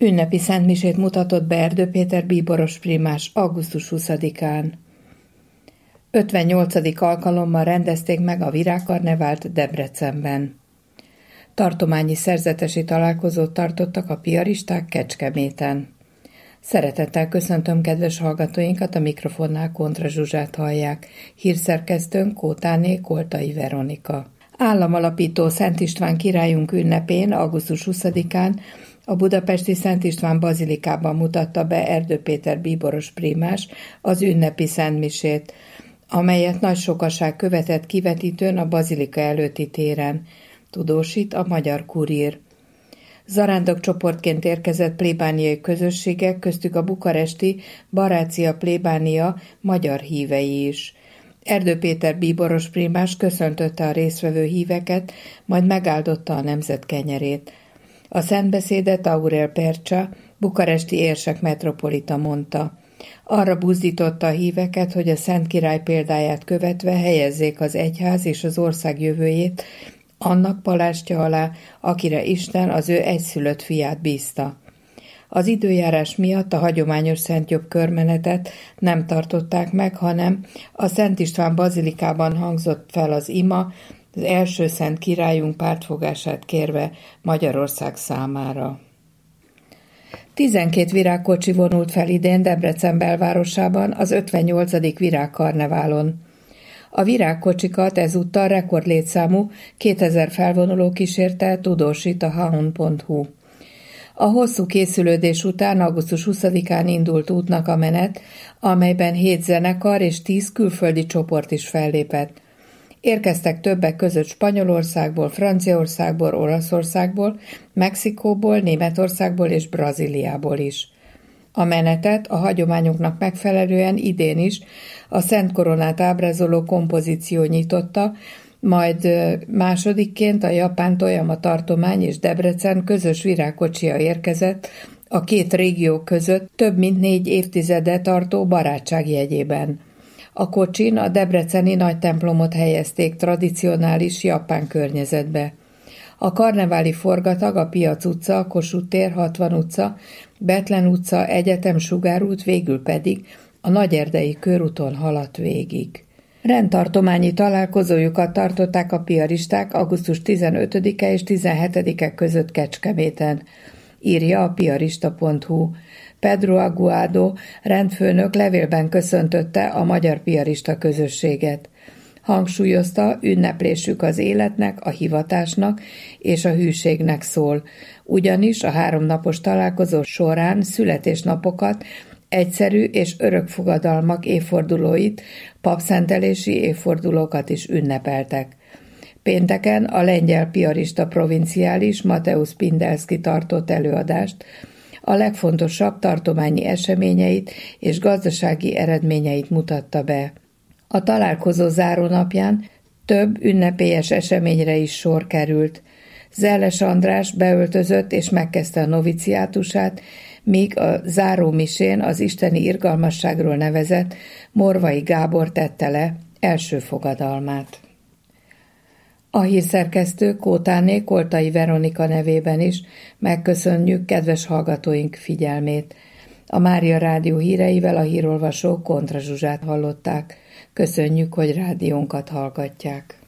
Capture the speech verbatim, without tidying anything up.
Ünnepi szentmisét mutatott be Erdő Péter bíboros primás augusztus huszadikán. ötvennyolcadik alkalommal rendezték meg a virágkarnevált Debrecenben. Tartományi szerzetesi találkozót tartottak a piaristák Kecskeméten. Szeretettel köszöntöm kedves hallgatóinkat, a mikrofonnál Kontra Zsuzsát hallják, hírszerkesztőnk Kótáné Koltai Veronika. Államalapító Szent István királyunk ünnepén, augusztus huszadikán a budapesti Szent István bazilikában mutatta be Erdő Péter bíboros primás az ünnepi szentmisét, amelyet nagy sokaság követett kivetítőn a bazilika előtti téren, tudósít a Magyar Kurír. Zarándok csoportként érkezett plébániai közösségek, köztük a bukaresti Barácia plébánia magyar hívei is. Erdő Péter bíboros primás köszöntötte a résztvevő híveket, majd megáldotta a nemzet kenyerét. A szentbeszédet Aurel Percsa, bukaresti érsek metropolita mondta. Arra buzdította a híveket, hogy a Szent Király példáját követve helyezzék az egyház és az ország jövőjét annak palástja alá, akire Isten az ő egyszülött fiát bízta. Az időjárás miatt a hagyományos szentjobb körmenetet nem tartották meg, hanem a Szent István bazilikában hangzott fel az ima, az első szent királyunk pártfogását kérve Magyarország számára. tizenkét virágkocsi vonult fel idén Debrecen belvárosában az ötvennyolcadik virágkarneválon. A virágkocsikat ezúttal rekordlétszámú kétezer felvonuló kísérte, tudósít a haun pont hu. A hosszú készülődés után augusztus huszadikán indult útnak a menet, amelyben hét zenekar és tíz külföldi csoport is fellépett. Érkeztek többek között Spanyolországból, Franciaországból, Olaszországból, Mexikóból, Németországból és Brazíliából is. A menetet a hagyományoknak megfelelően idén is a Szent Koronát ábrázoló kompozíció nyitotta, majd másodikként a japán Toyama tartomány és Debrecen közös virágkocsia érkezett a két régió között több mint négy évtizede tartó barátság jegyében. A kocsin a debreceni nagy templomot helyezték tradicionális japán környezetbe. A karneváli forgatag a Piac utca, a Kossuth tér, hatvan utca, Bethlen utca, Egyetem Sugárút, végül pedig a Nagyerdei körúton haladt végig. Rendtartományi találkozójukat tartották a piaristák augusztus tizenötödike és tizenhetedike között Kecskeméten, írja a piarista pont hu. Pedro Aguado rendfőnök levélben köszöntötte a magyar piarista közösséget. Hangsúlyozta, ünneplésük az életnek, a hivatásnak és a hűségnek szól, ugyanis a háromnapos találkozó során születésnapokat, egyszerű és örök fogadalmak évfordulóit, papszentelési évfordulókat is ünnepeltek. Pénteken a lengyel piarista provinciális Mateusz Pindelszky tartott előadást, a legfontosabb tartományi eseményeit és gazdasági eredményeit mutatta be. A találkozó zárónapján több ünnepélyes eseményre is sor került. Zelles András beöltözött és megkezdte a noviciátusát, míg a zárómisén az isteni irgalmasságról nevezett Morvai Gábor tette le első fogadalmát. A hírszerkesztő Kótáné Koltai Veronika nevében is megköszönjük kedves hallgatóink figyelmét. A Mária Rádió híreivel a hírolvasó Kontra Zsuzsát hallották. Köszönjük, hogy rádiónkat hallgatják.